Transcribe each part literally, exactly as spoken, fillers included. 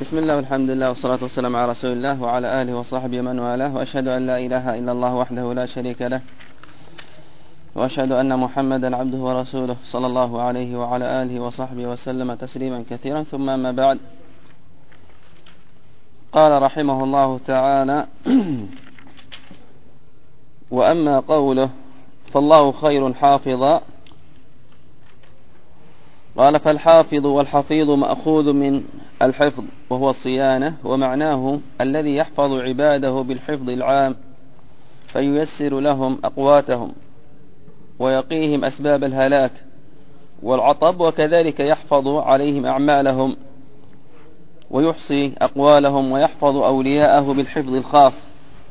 بسم الله والحمد لله والصلاة والسلام على رسول الله وعلى آله وصحبه من والاه، وأشهد أن لا إله إلا الله وحده لا شريك له، وأشهد أن محمدا عبده ورسوله صلى الله عليه وعلى آله وصحبه وسلم تسليما كثيرا. ثم ما بعد، قال رحمه الله تعالى: وأما قوله فالله خير حافظا، قال: فالحافظ والحفيظ مأخوذ من الحفظ وهو الصيانة، ومعناه الذي يحفظ عباده بالحفظ العام فييسر لهم أقواتهم ويقيهم أسباب الهلاك والعطب، وكذلك يحفظ عليهم أعمالهم ويحصي أقوالهم ويحفظ أولياءه بالحفظ الخاص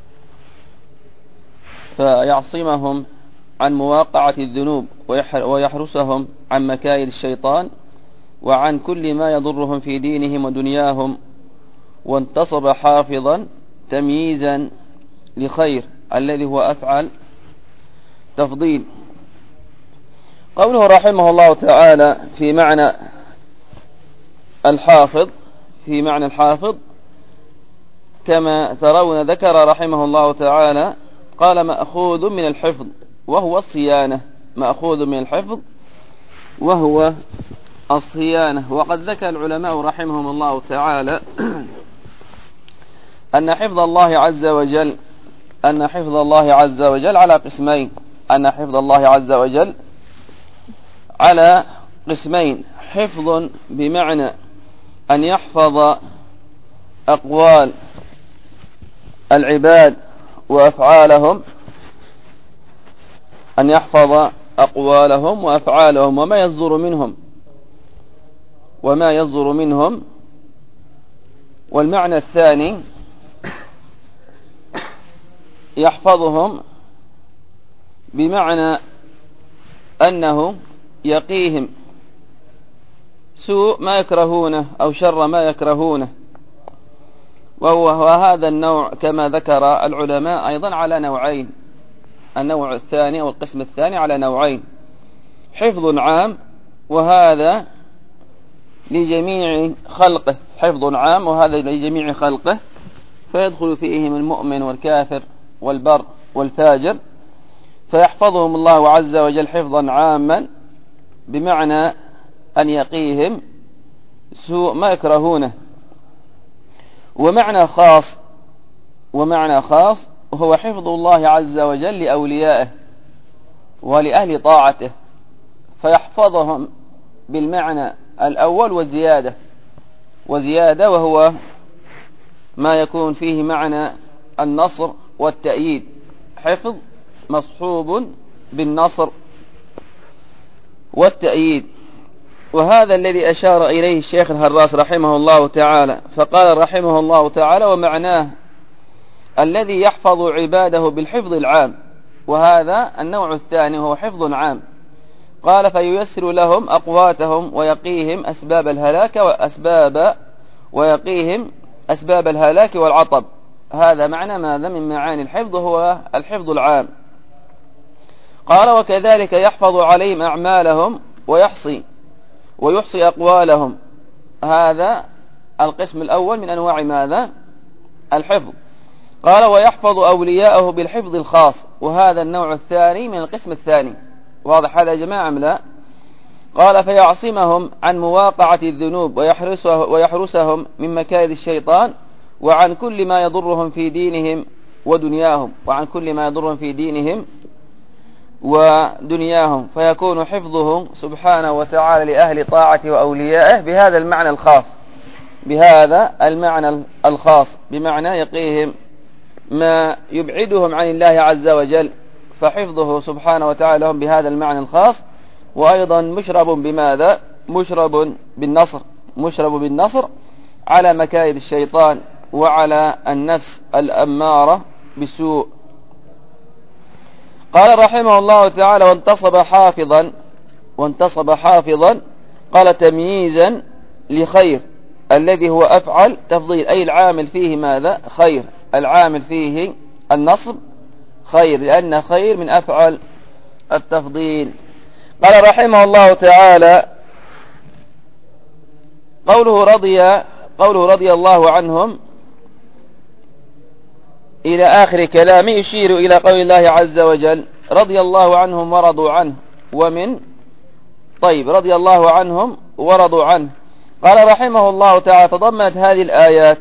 فيعصمهم عن مواقعة الذنوب ويحرسهم عن مكايد الشيطان وعن كل ما يضرهم في دينهم ودنياهم. وانتصب حافظا تمييزا لخير الذي هو أفعل تفضيل. قوله رحمه الله تعالى في معنى الحافظ في معنى الحافظ كما ترون، ذكر رحمه الله تعالى قال: مأخوذ من الحفظ وهو الصيانة، مأخوذ من الحفظ وهو الصيانة. وقد ذكر العلماء رحمهم الله تعالى أن حفظ الله عز وجل أن حفظ الله عز وجل على قسمين أن حفظ الله عز وجل على قسمين حفظ بمعنى أن يحفظ أقوال العباد وأفعالهم أن يحفظ أقوالهم وأفعالهم وما يصدر منهم وما يصدر منهم والمعنى الثاني يحفظهم بمعنى أنه يقيهم سوء ما يكرهونه أو شر ما يكرهونه. وهو هذا النوع كما ذكر العلماء أيضا على نوعين، النوع الثاني أو القسم الثاني على نوعين: حفظ عام وهذا لجميع خلقه حفظ عام وهذا لجميع خلقه فيدخل فيهم المؤمن والكافر والبر والفاجر، فيحفظهم الله عز وجل حفظا عاما بمعنى أن يقيهم سوء ما يكرهونه. ومعنى خاص ومعنى خاص هو حفظ الله عز وجل لأوليائه ولأهل طاعته، فيحفظهم بالمعنى الأول وزيادة وزيادة وهو ما يكون فيه معنى النصر والتأييد، حفظ مصحوب بالنصر والتأييد. وهذا الذي أشار إليه الشيخ الهراس رحمه الله تعالى، فقال رحمه الله تعالى: ومعناه الذي يحفظ عباده بالحفظ العام، وهذا النوع الثاني هو حفظ عام. قال: فييسر لهم أقواتهم ويقيهم أسباب الهلاك وأسباب ويقيهم أسباب الهلاك والعطب. هذا معنى ماذا من معاني الحفظ، هو الحفظ العام. قال: وكذلك يحفظ عليهم أعمالهم ويحصي ويحصي أقوالهم. هذا القسم الأول من أنواع ماذا الحفظ. قال: ويحفظ أولياءه بالحفظ الخاص، وهذا النوع الثاني من القسم الثاني. واضح هذا يا جماعة أم لا؟ قال: فيعصمهم عن مواقعة الذنوب ويحرسه ويحرسهم من مكائد الشيطان وعن كل ما يضرهم في دينهم ودنياهم وعن كل ما يضرهم في دينهم ودنياهم فيكون حفظه سبحانه وتعالى لأهل طاعته وأوليائه بهذا المعنى الخاص بهذا المعنى الخاص بمعنى يقيهم ما يبعدهم عن الله عز وجل، فحفظه سبحانه وتعالى لهم بهذا المعنى الخاص. وأيضا مشرب بماذا مشرب بالنصر مشرب بالنصر على مكائد الشيطان وعلى النفس الأمارة بالسوء. قال رحمه الله تعالى: وانتصب حافظا وانتصب حافظا قال: تمييزا لخير الذي هو أفعل تفضيل، أي العامل فيه ماذا خير، العامل فيه النصب خير، لأن خير من أفعل التفضيل. قال رحمه الله تعالى: قوله رضي قوله رضي الله عنهم إلى آخر كلامه يشير إلى قول الله عز وجل رضي الله عنهم ورضوا عنه. ومن طيب رضي الله عنهم ورضوا عنه. قال رحمه الله تعالى تضمنت هذه الآيات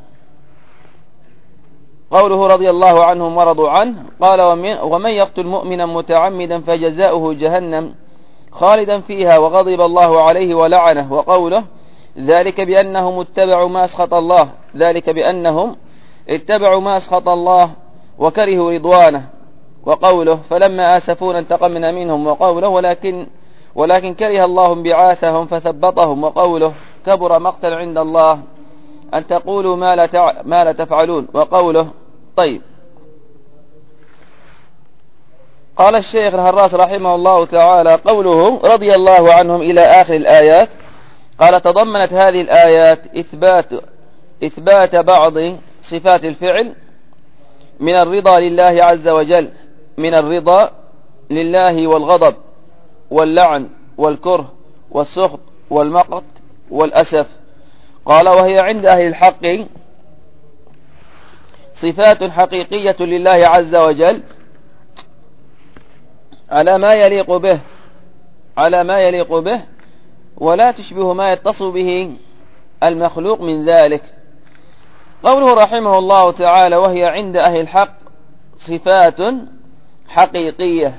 قوله رضي الله عنهم ورضوا عنه قال ومن, ومن يقتل مؤمنا متعمدا فجزاؤه جهنم خالدا فيها وغضب الله عليه ولعنه. وقوله ذلك بأنهم اتبعوا ما أسخط الله ذلك بأنهم اتبعوا ما أسخط الله وكرهوا رضوانه. وقوله فلما آسفونا انتقمنا منهم. وقوله ولكن ولكن كره الله انبعاثهم فثبطهم. وقوله كبر مقتا عند الله أن تقولوا ما لا, تع... ما لا تفعلون. وقوله طيب قال الشيخ الهراس رحمه الله تعالى قوله رضي الله عنهم إلى آخر الآيات قال تضمنت هذه الآيات إثبات إثبات بعض صفات الفعل من الرضا لله عز وجل من الرضا لله والغضب واللعن والكره والسخط والمقت والأسف. قال وهي عند أهل الحق صفات حقيقية لله عز وجل على ما يليق به على ما يليق به ولا تشبه ما يتصل به المخلوق من ذلك. قوله رحمه الله تعالى وهي عند أهل الحق صفات حقيقية.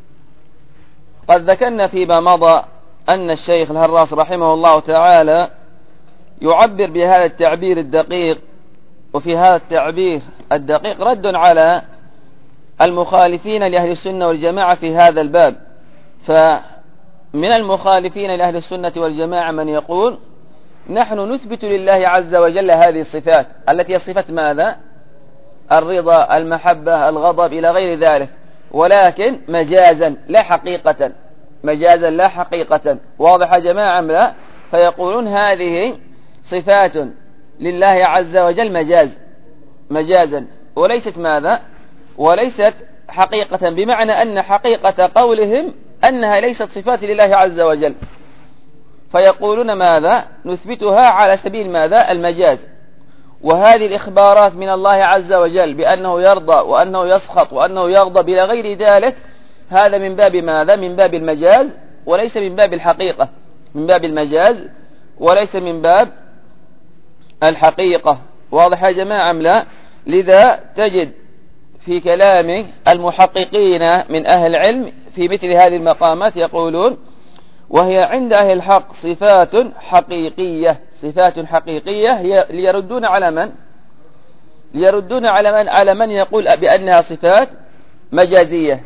قد ذكرنا فيما مضى أن الشيخ الهراس رحمه الله تعالى يعبر بهذا التعبير الدقيق وفي هذا التعبير الدقيق رد على المخالفين لأهل السنة والجماعة في هذا الباب. فمن المخالفين لأهل السنة والجماعة من يقول نحن نثبت لله عز وجل هذه الصفات التي هي صفة ماذا؟ الرضا المحبة الغضب إلى غير ذلك ولكن مجازا لا حقيقة مجازا لا حقيقة. واضح يا جماعة أم لا؟ فيقولون هذه صفات لله عز وجل مجاز مجازا وليست ماذا؟ وليست حقيقة بمعنى أن حقيقة قولهم أنها ليست صفات لله عز وجل. فيقولون ماذا؟ نثبتها على سبيل ماذا؟ المجاز. وهذه الإخبارات من الله عز وجل بأنه يرضى وأنه يسخط وأنه يغضب إلى غير ذلك هذا من باب ماذا؟ من باب المجاز وليس من باب الحقيقة من باب المجاز وليس من باب الحقيقة. واضح يا جماعة أم لا؟ لذا تجد في كلام المحققين من أهل العلم في مثل هذه المقامات يقولون وهي عند أهل الحق صفات حقيقية صفات حقيقية هي ليردون على من؟ ليردون على من؟ على من يقول بأنها صفات مجازية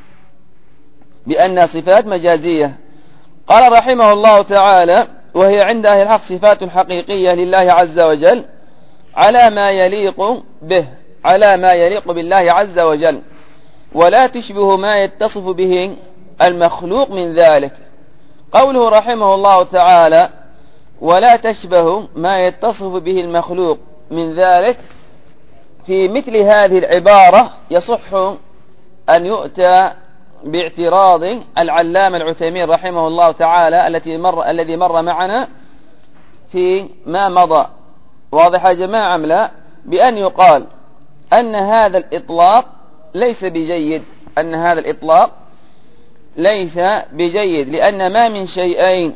بأنها صفات مجازية. قال رحمه الله تعالى وهي عند أهل الحق صفات حقيقية لله عز وجل على ما يليق به على ما يليق بالله عز وجل ولا تشبه ما يتصف به المخلوق من ذلك. قوله رحمه الله تعالى ولا تشبه ما يتصف به المخلوق من ذلك في مثل هذه العبارة يصح أن يؤتى باعتراض العلامة العثيمين رحمه الله تعالى التي مر الذي مر معنا في ما مضى. واضح يا جماعة أم لا؟ بأن يقال أن هذا الإطلاق ليس بجيد أن هذا الإطلاق ليس بجيد لأن ما من شيئين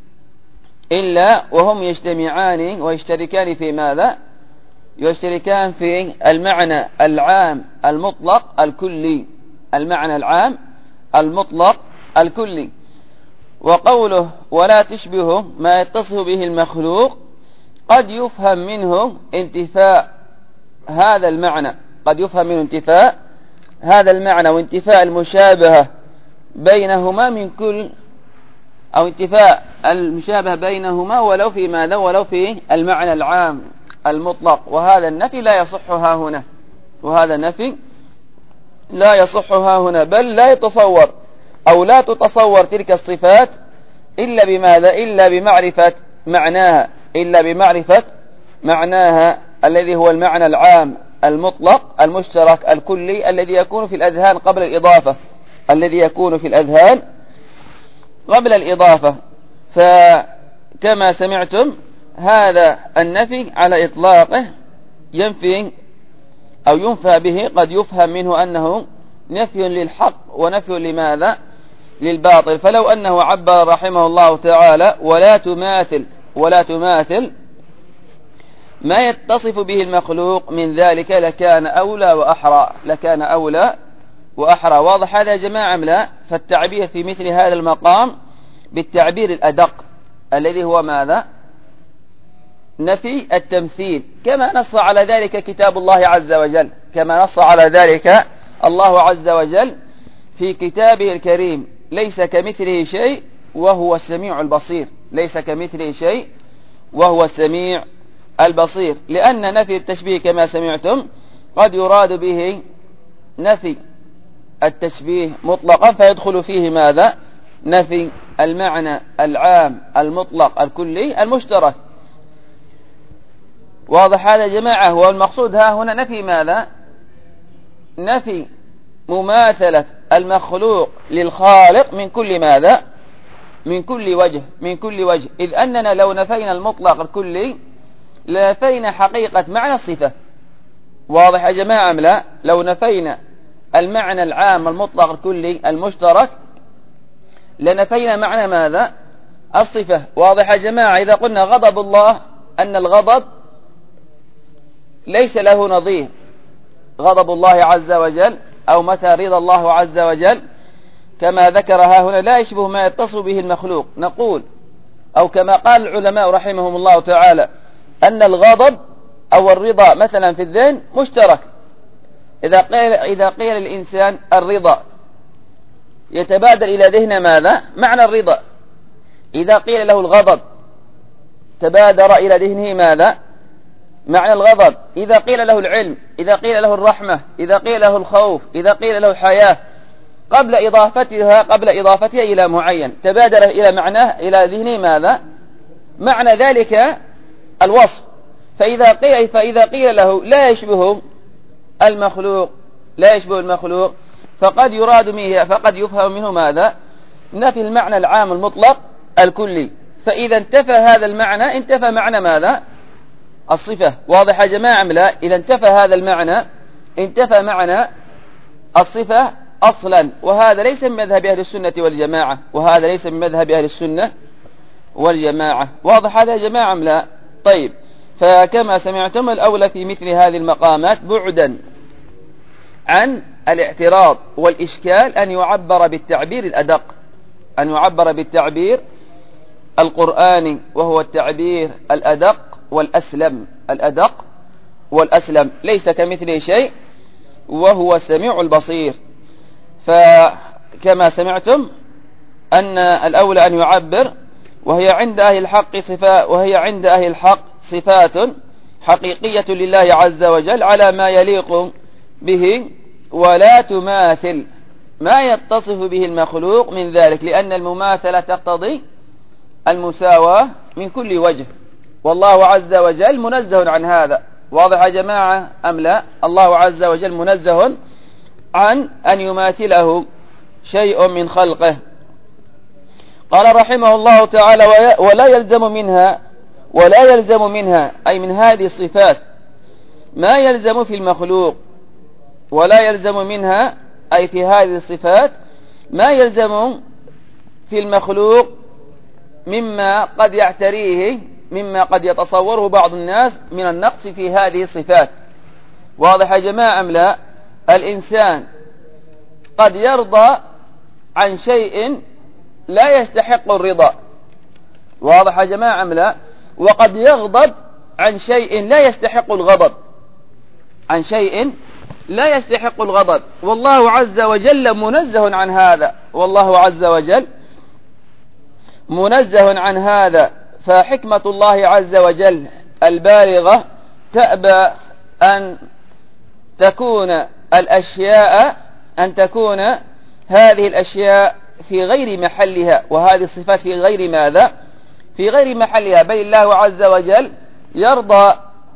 إلا وهم يجتمعان ويشتركان في ماذا؟ يشتركان في المعنى العام المطلق الكلي المعنى العام المطلق الكلي. وقوله ولا تشبه ما يتصف به المخلوق قد يفهم منه انتفاء هذا المعنى قد يفهم منه انتفاء هذا المعنى وانتفاء المشابهة بينهما من كل أو انتفاء المشابهة بينهما ولو في ماذا؟ ولو في المعنى العام المطلق. وهذا النفي لا يصح ها هنا وهذا النفي لا يصح ها هنا بل لا يتصور أو لا تتصور تلك الصفات إلا بماذا؟ إلا بمعرفة معناها إلا بمعرفة معناها الذي هو المعنى العام المطلق المشترك الكلي الذي يكون في الأذهان قبل الإضافة الذي يكون في الأذهان قبل الإضافة. فكما سمعتم هذا النفي على إطلاقه ينفي أو ينفى به قد يفهم منه أنه نفي للحق ونفي لماذا؟ للباطل. فلو أنه عبر رحمه الله تعالى ولا تماثل ولا تماثل ما يتصف به المخلوق من ذلك لكان أولى وأحرى لكان أولى وأحرى. واضح هذا يا جماعة أم لا؟ فالتعبير في مثل هذا المقام بالتعبير الأدق الذي هو ماذا؟ نفي التمثيل، كما نص على ذلك كتاب الله عز وجل، كما نص على ذلك الله عز وجل في كتابه الكريم: ليس كمثله شيء وهو السميع البصير. ليس كمثله شيء وهو السميع البصير. لأن نفي التشبيه كما سمعتم قد يراد به نفي التشبيه مطلقا فيدخل فيه ماذا؟ نفي المعنى العام المطلق الكلي المشترك. واضح هذا يا جماعة؟ هو المقصود ها هنا نفي ماذا؟ نفي مماثلة المخلوق للخالق من كل ماذا؟ من كل وجه من كل وجه إذ أننا لو نفينا المطلق الكلي لنفينا حقيقة معنى الصفة. واضح يا جماعة أم لا؟ لو نفينا المعنى العام المطلق الكلي المشترك لنفينا معنى ماذا؟ الصفة. واضح يا جماعة؟ إذا قلنا غضب الله أن الغضب ليس له نظير، غضب الله عز وجل أو متى رضا الله عز وجل كما ذكرها هنا لا يشبه ما يتصل به المخلوق، نقول أو كما قال العلماء رحمهم الله تعالى أن الغضب أو الرضا مثلا في الذهن مشترك. إذا قيل, إذا قيل للإنسان الرضا يتبادل إلى ذهن ماذا؟ معنى الرضا. إذا قيل له الغضب تبادر إلى ذهنه ماذا؟ معنى الغضب. إذا قيل له العلم، إذا قيل له الرحمة، إذا قيل له الخوف، إذا قيل له الحياة قبل إضافتها قبل إضافتها إلى معين تبادر إلى معناه إلى ذهنه ماذا؟ معنى ذلك الوصف. فإذا قيل فإذا قيل له لا يشبه المخلوق لا يشبه المخلوق فقد يراد منه فقد يفهم منه ماذا؟ نفي المعنى العام المطلق الكلي. فإذا انتفى هذا المعنى انتفى معنى ماذا؟ الصفة. واضح يا جماعة أم لا؟ إذا انتفى هذا المعنى انتفى معنى الصفة أصلا. وهذا ليس من مذهب أهل السنة والجماعة وهذا ليس من مذهب أهل السنة والجماعة. واضح هذا يا جماعة أم لا؟ طيب، فكما سمعتم الأولى في مثل هذه المقامات بعدا عن الاعتراض والإشكال أن يعبر بالتعبير الأدق، أن يعبر بالتعبير القرآني وهو التعبير الأدق والأسلم. الأدق والأسلم ليس كمثله شيء وهو السميع البصير. فكما سمعتم أن الأولى أن يعبر وهي عند أهل الحق صفات وهي عند أهل الحق صفات حقيقية لله عز وجل على ما يليق به ولا تماثل ما يتصف به المخلوق من ذلك، لأن المماثلة تقتضي المساواة من كل وجه والله عز وجل منزه عن هذا. واضح يا جماعة أم لا؟ الله عز وجل منزه عن أن يماثله شيء من خلقه. قال رحمه الله تعالى ولا يلزم منها ولا يلزم منها أي من هذه الصفات ما يلزم في المخلوق، ولا يلزم منها أي في هذه الصفات ما يلزم في المخلوق مما قد يعتريه مما قد يتصوره بعض الناس من النقص في هذه الصفات. واضح يا جماعة أم لا؟ الإنسان قد يرضى عن شيء لا يستحق الرضا. واضح يا جماعة أم لا؟ وقد يغضب عن شيء لا يستحق الغضب عن شيء لا يستحق الغضب والله عز وجل منزه عن هذا والله عز وجل منزه عن هذا. فحكمة الله عز وجل البالغة تأبى أن تكون الأشياء أن تكون هذه الأشياء في غير محلها وهذه الصفات في غير ماذا؟ في غير محلها، بل الله عز وجل يرضى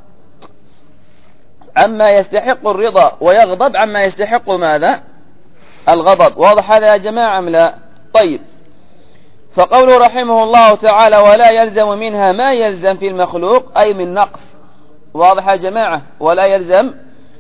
عما يستحق الرضا ويغضب عما يستحق ماذا؟ الغضب. واضح هذا يا جماعة أم لا؟ طيب، فقوله رحمه الله تعالى ولا يلزم منها ما يلزم في المخلوق أي من نقص. واضح يا جماعة؟ ولا يلزم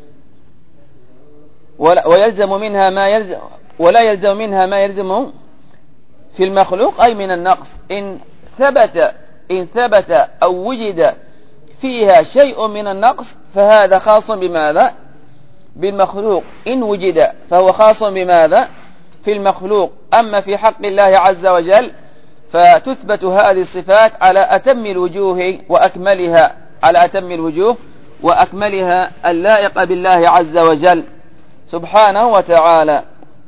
ولا ويلزم منها ما يلزم ولا يلزم منها ما يلزم في المخلوق أي من النقص. إن ثبت إن ثبت أو وجد فيها شيء من النقص فهذا خاص بماذا؟ بالمخلوق. إن وجد فهو خاص بماذا؟ في المخلوق. أما في حق الله عز وجل فتثبت هذه الصفات على أتم الوجوه وأكملها على أتم الوجوه وأكملها اللائقة بالله عز وجل سبحانه وتعالى.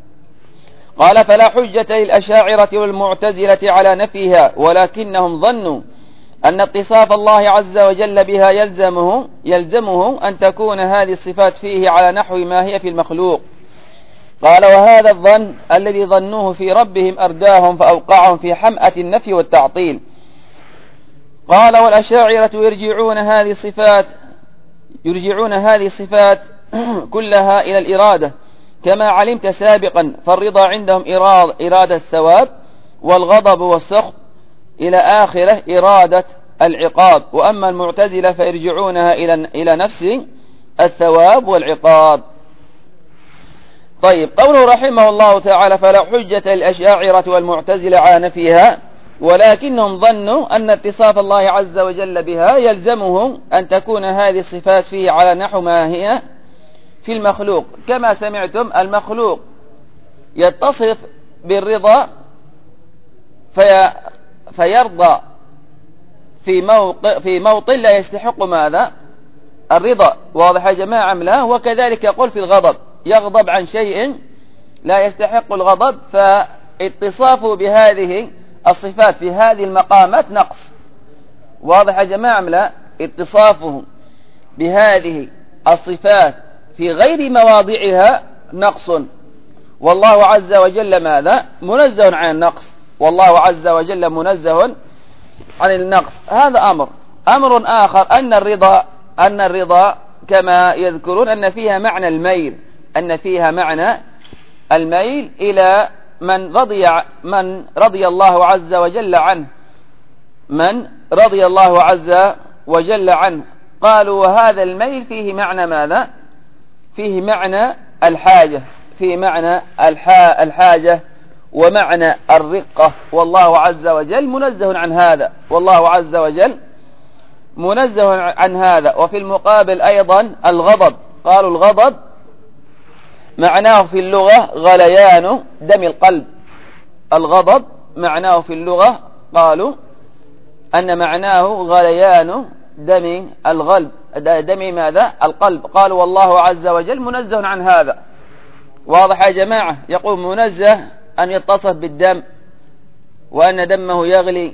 قال فلا حجة للأشاعرة والمعتزلة على نفيها ولكنهم ظنوا أن اتصاف الله عز وجل بها يلزمه يلزمه أن تكون هذه الصفات فيه على نحو ما هي في المخلوق. قال وهذا الظن الذي ظنوه في ربهم أرداهم فأوقعهم في حمأة النفي والتعطيل. قال والأشاعرة يرجعون هذه الصفات يرجعون هذه الصفات كلها إلى الإرادة كما علمت سابقا، فالرضا عندهم إرادة الثواب والغضب والسخط إلى آخره إرادة العقاب. وأما المعتزلة فيرجعونها إلى إلى نفس الثواب والعقاب. طيب قوله رحمه الله تعالى فلا حجة للأشاعرة والمعتزلة على نفيها ولكنهم ظنوا أن اتصاف الله عز وجل بها يلزمه أن تكون هذه الصفات فيه على نحو ما هي في المخلوق. كما سمعتم المخلوق يتصف بالرضا في فيرضى في موقع في موطن لا يستحق ماذا؟ الرضا. واضح يا جماعة أم لا؟ وكذلك يقول في الغضب يغضب عن شيء لا يستحق الغضب، فاتصافه بهذه الصفات في هذه المقامات نقص. واضح يا جماعة أم لا؟ اتصافه بهذه الصفات في غير مواضعها نقص، والله عز وجل ماذا؟ منزه عن النقص، والله عز وجل منزه عن النقص. هذا أمر. أمر آخر أن الرضا أن الرضا كما يذكرون أن فيها معنى الميل أن فيها معنى الميل إلى من رضي من رضي الله عز وجل عنه من رضي الله عز وجل عنه. قالوا وهذا الميل فيه معنى ماذا؟ فيه معنى الحاجة فيه معنى الحاجة ومعنى الرقة، والله عز وجل منزه عن هذا والله عز وجل منزه عن هذا. وفي المقابل أيضا الغضب، قالوا الغضب معناه في اللغة غليان دم القلب. الغضب معناه في اللغة قالوا أن معناه غليان دم القلب دم ماذا؟ القلب. قالوا والله عز وجل منزه عن هذا. واضح يا جماعة؟ يقول منزه أن يتصف بالدم وأن دمه يغلي،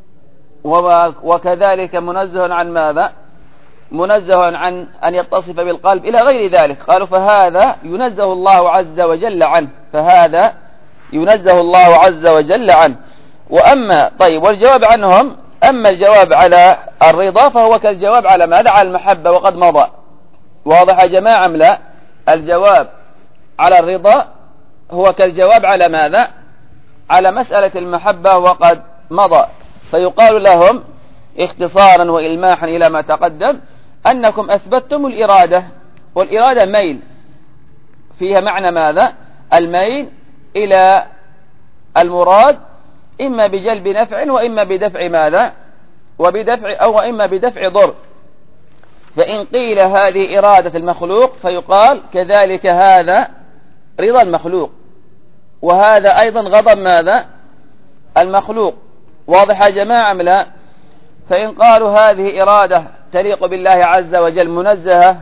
وكذلك منزه عن ماذا؟ منزه عن أن يتصف بالقلب إلى غير ذلك. قالوا فهذا ينزه الله عز وجل عنه فهذا ينزه الله عز وجل عنه. وأما طيب والجواب عنهم أما الجواب على الرضا فهو كالجواب على ماذا؟ على المحبة وقد مضى. واضح يا جماعة أم لا؟ الجواب على الرضا هو كالجواب على ماذا؟ على مسألة المحبة وقد مضى. فيقال لهم اختصارا وإلماحا إلى ما تقدم أنكم أثبتتم الإرادة، والإرادة ميل فيها معنى ماذا؟ الميل إلى المراد إما بجلب نفع وإما بدفع ماذا؟ وبدفع أو إما بدفع ضر. فإن قيل هذه إرادة المخلوق فيقال كذلك هذا رضا المخلوق، وهذا أيضا غضب ماذا؟ المخلوق. واضح يا جماعة أم لا؟ فإن قالوا هذه إرادة تليق بالله عز وجل منزهة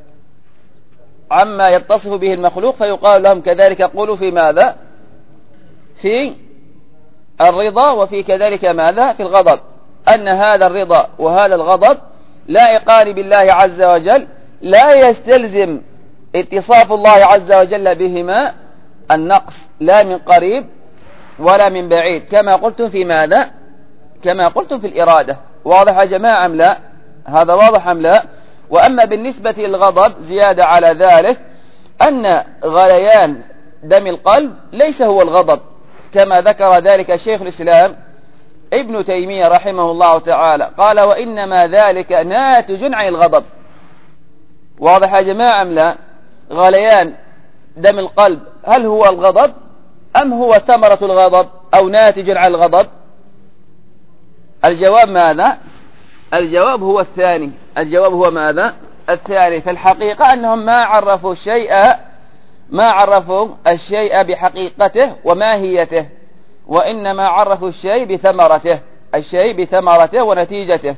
عما يتصف به المخلوق فيقال لهم كذلك قولوا في ماذا؟ في الرضا وفي كذلك ماذا؟ في الغضب، أن هذا الرضا وهذا الغضب لائقان بالله عز وجل لا يستلزم اتصاف الله عز وجل بهما النقص لا من قريب ولا من بعيد كما قلتم في ماذا؟ كما قلتم في الإرادة. واضح يا جماعة أم لا؟ هذا واضح أم لا؟ وأما بالنسبة للغضب زيادة على ذلك أن غليان دم القلب ليس هو الغضب كما ذكر ذلك شيخ الإسلام ابن تيمية رحمه الله تعالى، قال وإنما ذلك ناتج عن الغضب. واضح يا جماعة أم لا؟ غليان دم القلب هل هو الغضب أم هو ثمرة الغضب أو ناتج عن الغضب؟ الجواب ماذا؟ الجواب هو الثاني. الجواب هو ماذا؟ الثاني. في الحقيقة أنهم ما عرفوا الشيء ما عرفوا الشيء بحقيقته وماهيته، وإنما عرفوا الشيء بثمرته، الشيء بثمرته ونتيجته.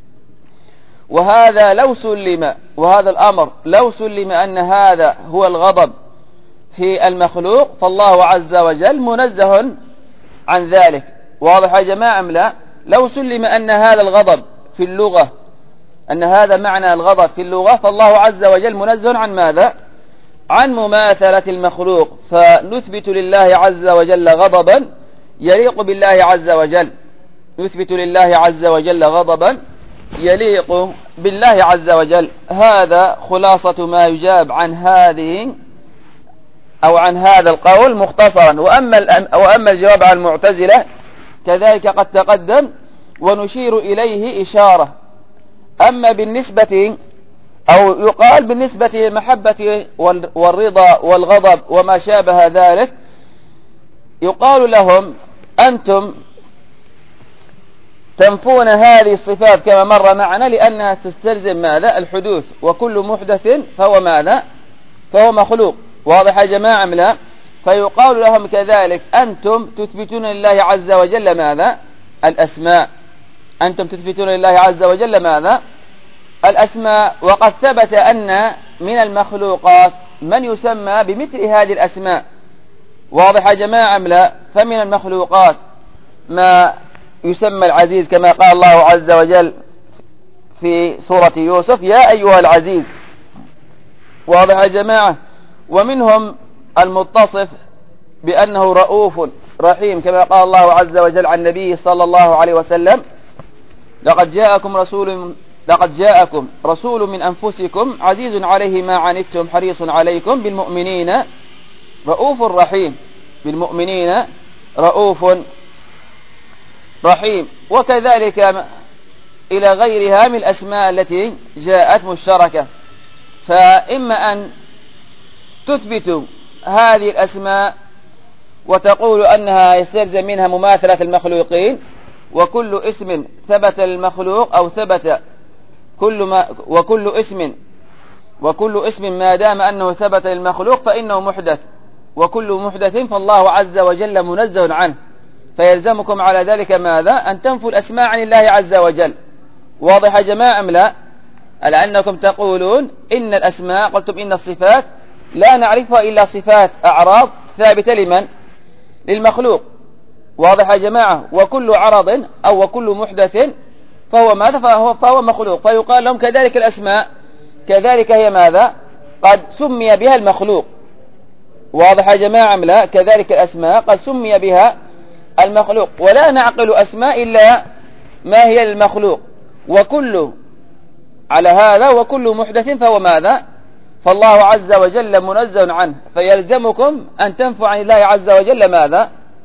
وهذا لو سلم، وهذا الأمر لو سلم أن هذا هو الغضب في المخلوق فالله عز وجل منزه عن ذلك. واضح يا جماعة أم لا؟ لو سلم أن هذا الغضب في اللغة، أن هذا معنى الغضب في اللغة، فالله عز وجل منزه عن ماذا؟ عن مماثلة المخلوق، فنثبت لله عز وجل غضبا يليق بالله عز وجل، نثبت لله عز وجل غضبا يليق بالله عز وجل. هذا خلاصة ما يجاب عن هذه أو عن هذا القول مختصرا. وأما, وأما الجواب عن المعتزلة كذلك قد تقدم ونشير إليه إشارة. أما بالنسبة أو يقال بالنسبة للمحبة والرضا والغضب وما شابه ذلك، يقال لهم أنتم تنفون هذه الصفات كما مر معنا لأنها تستلزم ماذا؟ الحدوث، وكل محدث فهو ماذا؟ فهو مخلوق. واضح يا جماعة أم لا؟ فيقال لهم كذلك أنتم تثبتون لله عز وجل ماذا؟ الأسماء. أنتم تثبتون لله عز وجل ماذا؟ الأسماء. وقد ثبت أن من المخلوقات من يسمى بمثل هذه الأسماء. واضح يا جماعة أم لا؟ فمن المخلوقات ما يسمى العزيز كما قال الله عز وجل في سورة يوسف يا أيها العزيز. واضح يا جماعة؟ ومنهم المتصف بأنه رؤوف رحيم كما قال الله عز وجل عن النبي صلى الله عليه وسلم لقد جاءكم رسول لقد جاءكم رسول من أنفسكم عزيز عليه ما عنتم حريص عليكم بالمؤمنين رؤوف رحيم، بالمؤمنين رؤوف رحيم. وكذلك إلى غيرها من الأسماء التي جاءت مشتركة. فإما أن تثبت هذه الأسماء وتقول أنها يستلزم منها مماثلة المخلوقين، وكل اسم ثبت للمخلوق أو ثبت كل ما وكل اسم وكل اسم ما دام أنه ثبت للمخلوق فإنه محدث، وكل محدث فالله عز وجل منزه عنه، فيلزمكم على ذلك ماذا؟ أن تنفوا الأسماء عن الله عز وجل. واضح يا جماعة أم لا؟ لأنكم تقولون إن الأسماء، قلتم إن الصفات لا نعرفها إلا صفات أعراض ثابتة لمن؟ للمخلوق. واضح يا جماعة؟ وكل عرض أو وكل محدث فهو ماذا؟ فهو, فهو مخلوق. فيقال لهم كذلك الأسماء كذلك هي ماذا؟ قد سمي بها المخلوق. واضح يا جماعة أم لا؟ كذلك الأسماء قد سمي بها المخلوق، ولا نعقل أسماء إلا ما هي للمخلوق، وكل على هذا وكل محدث فهو ماذا؟ فالله عز وجل منزه عنه، فيلزمكم أن تنفوا عن الله عز وجل ماذا؟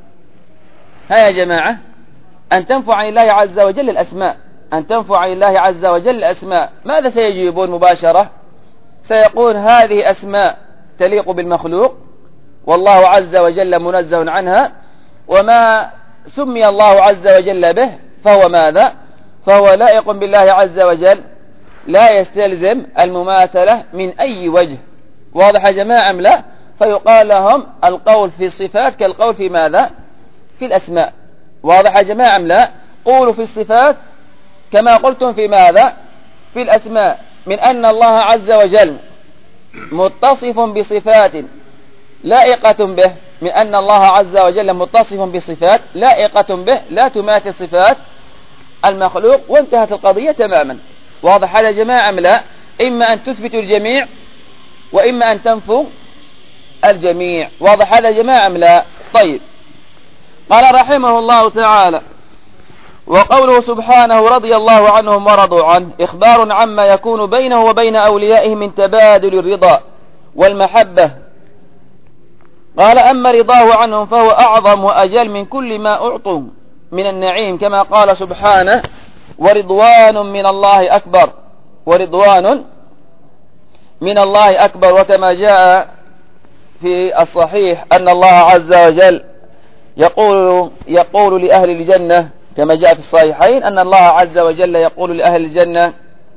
ها يا جماعة، أن تنفوا عن الله عز وجل الأسماء، أن تنفوا عن الله عز وجل الأسماء. ماذا سيجيبون مباشرة؟ سيقول هذه أسماء تليق بالمخلوق والله عز وجل منزه عنها، وما سمي الله عز وجل به فهو ماذا؟ فهو لائق بالله عز وجل، لا يستلزم المماثلة من أي وجه. واضح يا جماعة أم لا؟ فيقال لهم القول في الصفات كالقول في ماذا؟ في الأسماء. واضح يا جماعة أم لا؟ قولوا في الصفات كما قلتم في ماذا؟ في الأسماء، من أن الله عز وجل متصف بصفات لائقة به، من أن الله عز وجل متصف بصفات لائقة به لا تماثل صفات المخلوق، وانتهت القضية تماما. واضح هذا يا جماعة أم لا؟ إما أن تثبتوا الجميع وإما أن تنفوا الجميع. واضح هذا يا جماعة أم لا؟ طيب، قال رحمه الله تعالى: وقوله سبحانه رضي الله عنهم ورضوا عنه إخبار عما يكون بينه وبين أوليائه من تبادل الرضا والمحبة قال أما رضاه عنهم فهو أعظم وأجل من كل ما أعطوا من النعيم، كما قال سبحانه ورضوان من الله أكبر، ورضوان من الله أكبر. وكما جاء في الصحيح أن الله عز وجل يقول يقول لأهل الجنة، كما جاء في الصحيحين أن الله عز وجل يقول لأهل الجنة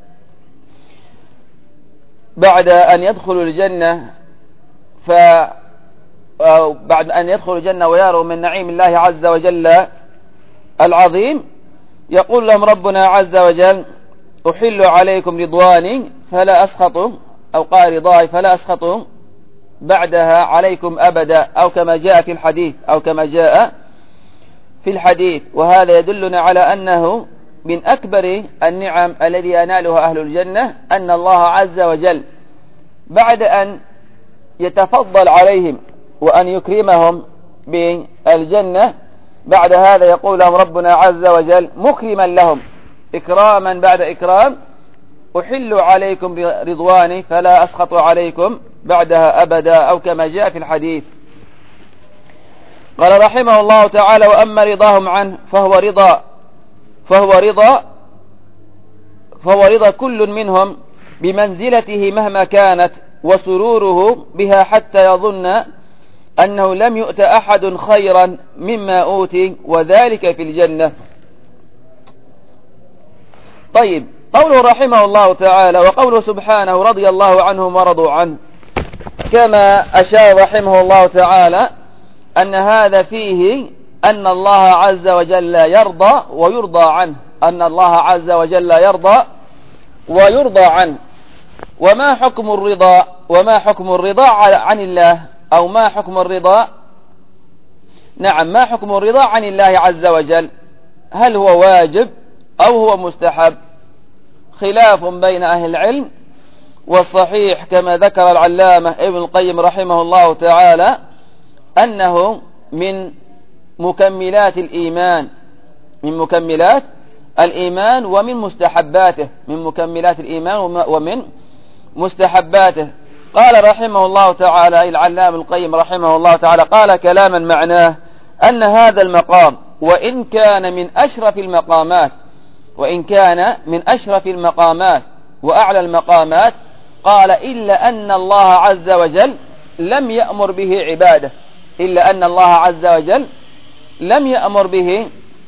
بعد أن يدخلوا الجنة ف بعد أن يدخلوا الجنة ويروا من نعيم الله عز وجل العظيم، يقول لهم ربنا عز وجل أحل عليكم رضواني فلا أسخط، أو قال رضاي فلا أسخط بعدها عليكم أبدا، أو كما جاء في الحديث أو كما جاء في الحديث. وهذا يدلنا على أنه من أكبر النعم الذي ينالها أهل الجنة أن الله عز وجل بعد أن يتفضل عليهم وأن يكرمهم بالجنة، بعد هذا يقول لهم ربنا عز وجل مكرما لهم إكراما بعد إكرام أحل عليكم رضواني فلا أسخط عليكم بعدها أبدا، أو كما جاء في الحديث. قال رحمه الله تعالى وأما رضاهم عنه فهو رضا فهو رضا فهو رضا كل منهم بمنزلته مهما كانت، وسروره بها حتى يظن أنه لم يؤت أحد خيرا مما أوتي، وذلك في الجنة. طيب، قوله رحمه الله تعالى وقوله سبحانه رضي الله عنهم ورضوا عنه، كما أشار رحمه الله تعالى أن هذا فيه أن الله عز وجل يرضى ويرضى عنه، أن الله عز وجل يرضى ويرضى عنه. وما حكم الرضا وما حكم الرضا عن الله، أو ما حكم الرضا نعم ما حكم الرضا عن الله عز وجل؟ هل هو واجب أو هو مستحب؟ خلاف بين أهل العلم، والصحيح كما ذكر العلامة ابن القيم رحمه الله تعالى أنه من مكملات الإيمان من مكملات الإيمان ومن مستحباته من مكملات الإيمان ومن مستحباته. قال رحمه الله تعالى العلامة القيم رحمه الله تعالى قال كلاما معناه أن هذا المقام وإن كان من أشرف المقامات وإن كان من أشرف المقامات وأعلى المقامات، قال إلا أن الله عز وجل لم يأمر به عباده إلا أن الله عز وجل لم يأمر به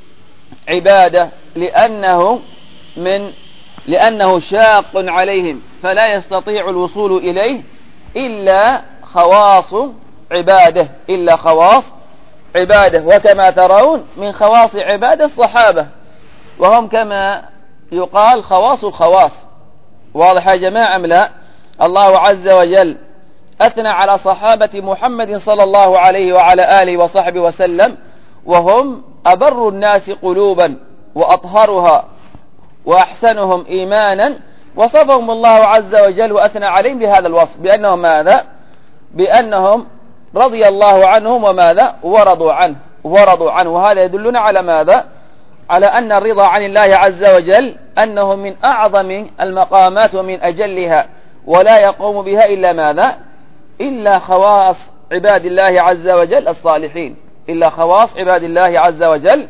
عباده لأنه من لأنه شاق عليهم، فلا يستطيع الوصول إليه إلا خواص عباده إلا خواص عباده وكما ترون من خواص عباده الصحابة، وهم كما يقال خواص الخواص. واضح يا جماعة أم لا؟ الله عز وجل أثنى على صحابة محمد صلى الله عليه وعلى آله وصحبه وسلم وهم أبر الناس قلوبا وأطهرها وأحسنهم إيمانا، وصفهم الله عز وجل وأثنى عليهم بهذا الوصف بأنهم ماذا؟ بأنهم رضي الله عنهم وماذا؟ ورضوا عنه ورضوا عنه. وهذا يدلنا على ماذا؟ على أن الرضا عن الله عز وجل أنه من أعظم المقامات ومن أجلها، ولا يقوم بها إلا ماذا؟ إلا خواص عباد الله عز وجل الصالحين إلا خواص عباد الله عز وجل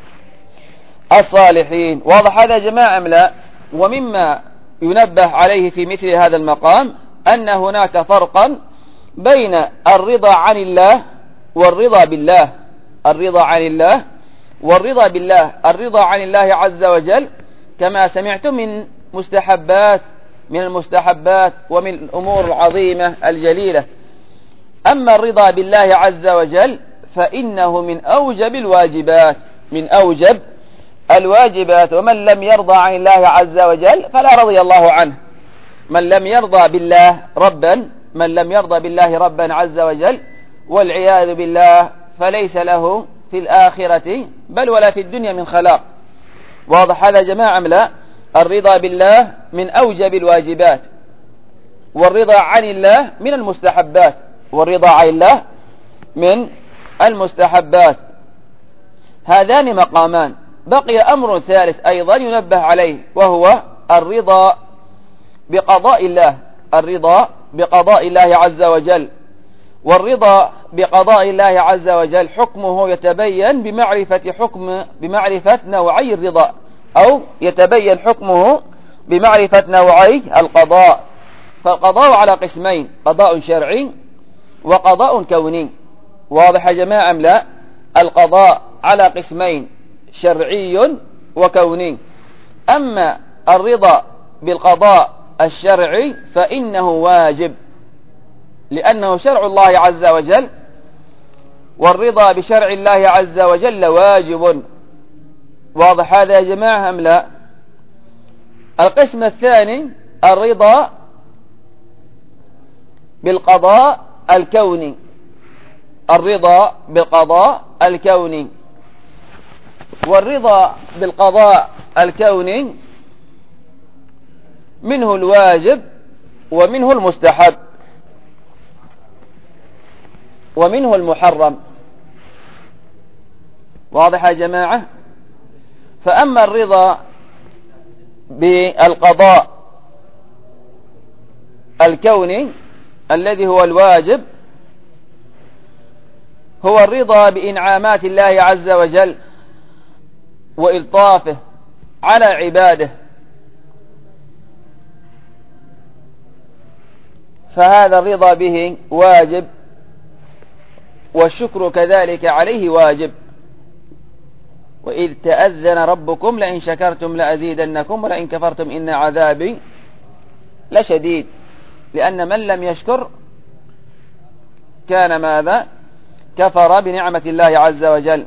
الصالحين. واضح هذا يا جماعة أم لا؟ ومما ينبه عليه في مثل هذا المقام أن هناك فرقا بين الرضا عن الله والرضا بالله الرضا عن الله والرضا بالله الرضا عن الله عز وجل كما سمعتم من مستحبات من المستحبات ومن الأمور العظيمة الجليلة. أما الرضا بالله عز وجل فإنه من أوجب الواجبات من أوجب الواجبات ومن لم يرضى عن الله عز وجل فلا رضي الله عنه. من لم يرضى بالله ربا من لم يرضى بالله ربا عز وجل والعياذ بالله فليس له في الآخرة بل ولا في الدنيا من خلاق. واضح هذا يا جماعة أم لا؟ الرضا بالله من أوجب الواجبات، والرضا عن الله من المستحبات والرضا عن الله من المستحبات. هذان مقامان. بقي أمر ثالث أيضا ينبه عليه وهو الرضا بقضاء الله الرضا بقضاء الله عز وجل. والرضا بقضاء الله عز وجل حكمه يتبين بمعرفة حكم بمعرفة نوعي الرضا، أو يتبين حكمه بمعرفة نوعي القضاء. فالقضاء على قسمين: قضاء شرعي وقضاء كوني. واضح يا جماعة أم لا؟ القضاء على قسمين: شرعي وكوني. أما الرضا بالقضاء الشرعي فإنه واجب، لأنه شرع الله عز وجل، والرضا بشرع الله عز وجل واجب. واضح هذا يا جماعة أم لا؟ القسم الثاني: الرضا بالقضاء الكوني. الرضا بالقضاء الكوني. والرضا بالقضاء الكوني منه الواجب ومنه المستحب ومنه المحرم. واضح يا جماعة؟ فأما الرضا بالقضاء الكوني الذي هو الواجب هو الرضا بإنعامات الله عز وجل وإلطافه على عباده، فهذا الرضا به واجب، والشكر كذلك عليه واجب. وإذ تأذن ربكم لئن شكرتم لأزيدنكم ولئن كفرتم إن عذابي لشديد. لأن من لم يشكر كان ماذا؟ كفر بنعمة الله عز وجل.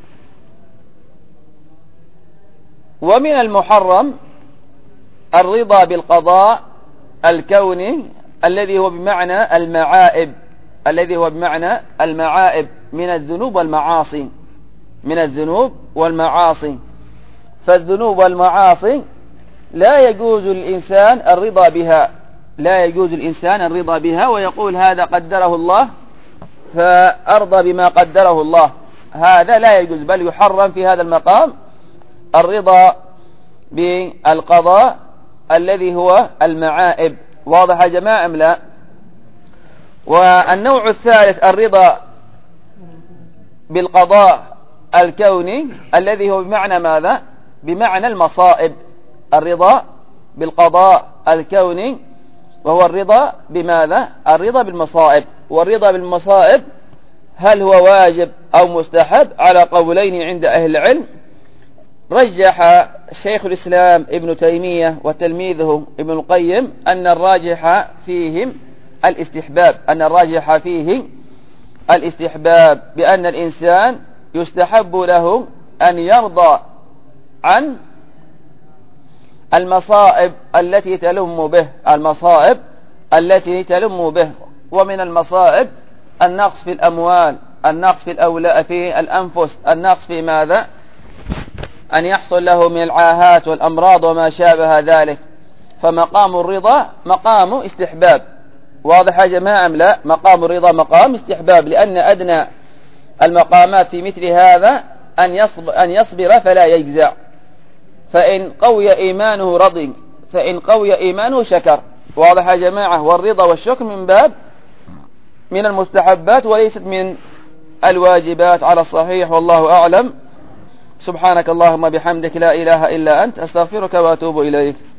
ومن المحرم الرضا بالقضاء الكوني الذي هو بمعنى المعائب، الذي هو بمعنى المعائب من الذنوب والمعاصي، من الذنوب والمعاصي. فالذنوب والمعاصي لا يجوز الإنسان الرضا بها، لا يجوز الإنسان الرضا بها ويقول هذا قدره الله فأرضى بما قدره الله. هذا لا يجوز، بل يحرم في هذا المقام الرضا بالقضاء الذي هو المعائب. واضح يا جماعة أم لا؟ والنوع الثالث الرضا بالقضاء الكوني الذي هو بمعنى ماذا؟ بمعنى المصائب. الرضا بالقضاء الكوني وهو الرضا بماذا؟ الرضا بالمصائب. والرضا بالمصائب هل هو واجب أو مستحب؟ على قولين عند أهل العلم. رجح شيخ الإسلام ابن تيمية وتلميذه ابن القيم أن الراجح فيهم الاستحباب، أن الراجح فيه الاستحباب، بأن الإنسان يستحب له أن يرضى عن المصائب التي تلم به، المصائب التي تلم به. ومن المصائب النقص في الأموال، النقص في الأولاء في الأنفس، النقص في ماذا؟ أن يحصل له من العاهات والأمراض وما شابه ذلك. فمقام الرضا مقام استحباب. واضح يا جماعة أم لا؟ مقام الرضا مقام استحباب، لأن أدنى المقامات في مثل هذا أن يصبر, أن يصبر فلا يجزع. فإن قوي إيمانه رضي، فإن قوي إيمانه شكر. واضح يا جماعة؟ والرضا والشكر من باب من المستحبات وليست من الواجبات على الصحيح، والله أعلم. سبحانك اللهم بحمدك لا إله إلا أنت أستغفرك وأتوب إليك.